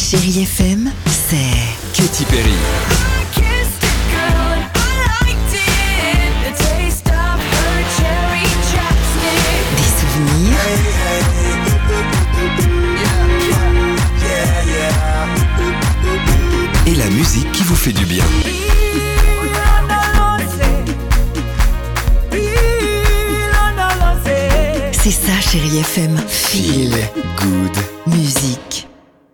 Chérie FM, c'est Katy Perry. des souvenirs, Et la musique qui vous fait du bien. c'est ça Chérie FM. Feel good. Musique.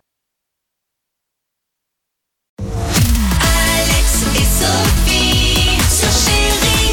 Alex et Sophie sur Chérie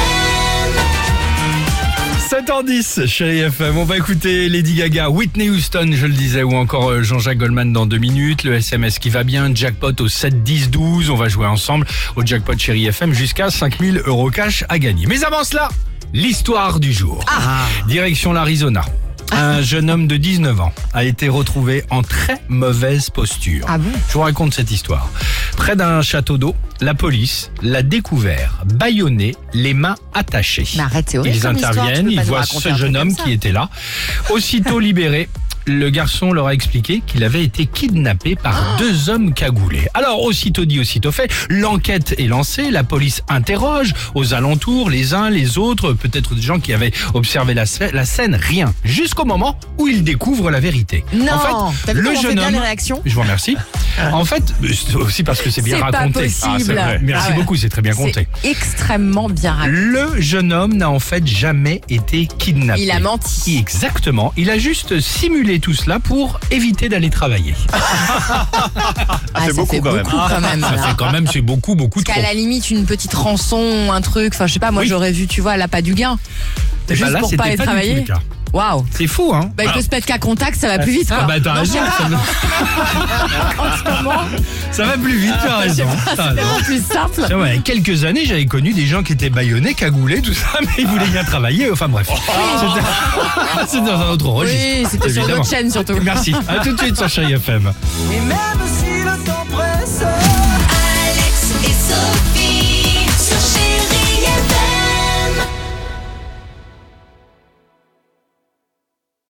FM. 7h10, Chérie FM. On va écouter Lady Gaga, Whitney Houston, je le disais, ou encore Jean-Jacques Goldman dans 2 minutes. Le SMS qui va bien, jackpot au 7, 10, 12. On va jouer ensemble au jackpot Chérie FM jusqu'à 5000 € cash à gagner. Mais avant cela, l'histoire du jour. Direction l'Arizona. Un jeune homme de 19 ans a été retrouvé en très mauvaise posture. Ah bon ? Je vous raconte cette histoire. Près d'un château d'eau, la police l'a découvert bâillonné, les mains attachées. Mais arrête, c'est horrible Ils comme histoire, tu interviennent, peux ils pas nous voient raconter ce un jeune truc homme comme ça. qui était là. Aussitôt libéré, le garçon leur a expliqué qu'il avait été kidnappé par 2 hommes cagoulés. Alors, aussitôt dit, aussitôt fait, l'enquête est lancée, la police interroge aux alentours, les uns, les autres, peut-être des gens qui avaient observé la scène, rien. Jusqu'au moment où ils découvrent la vérité. Non, En fait, t'as vu le comment on fait jeune bien homme... les réactions Je vous remercie. En fait, c'est aussi parce que c'est bien C'est pas raconté. possible. c'est vrai. Merci Ah ouais. beaucoup, c'est très bien compté. C'est extrêmement bien raconté. Le jeune homme n'a en fait jamais été kidnappé. Il a menti. Exactement. Il a juste simulé tout cela pour éviter d'aller travailler. Ah, ça beaucoup fait quand même. beaucoup quand même. Ça là. fait quand même, c'est beaucoup trop. Qu'à la limite, une petite rançon, un truc, enfin je sais pas, moi Oui. j'aurais vu, tu vois, l'appât du gain. Et Juste bah là, pour c'était pas aller du tout travailler. le cas. Waouh. C'est fou, hein? Bah, il peut se mettre qu'à contact, ça va plus vite, quoi. Ah bah t'as Non, raison. je sais pas. Ça va plus vite, tu as raison. T'as C'est raison. vraiment plus simple. C'est vrai, il y a quelques années, j'avais connu des gens qui étaient bâillonnés, cagoulés, tout ça, mais ils voulaient bien travailler. Enfin bref, c'était dans un autre registre. Oui, c'était sur évidemment. notre chaîne surtout. Merci. À tout de suite sur Chérie FM. Alex et Sophie.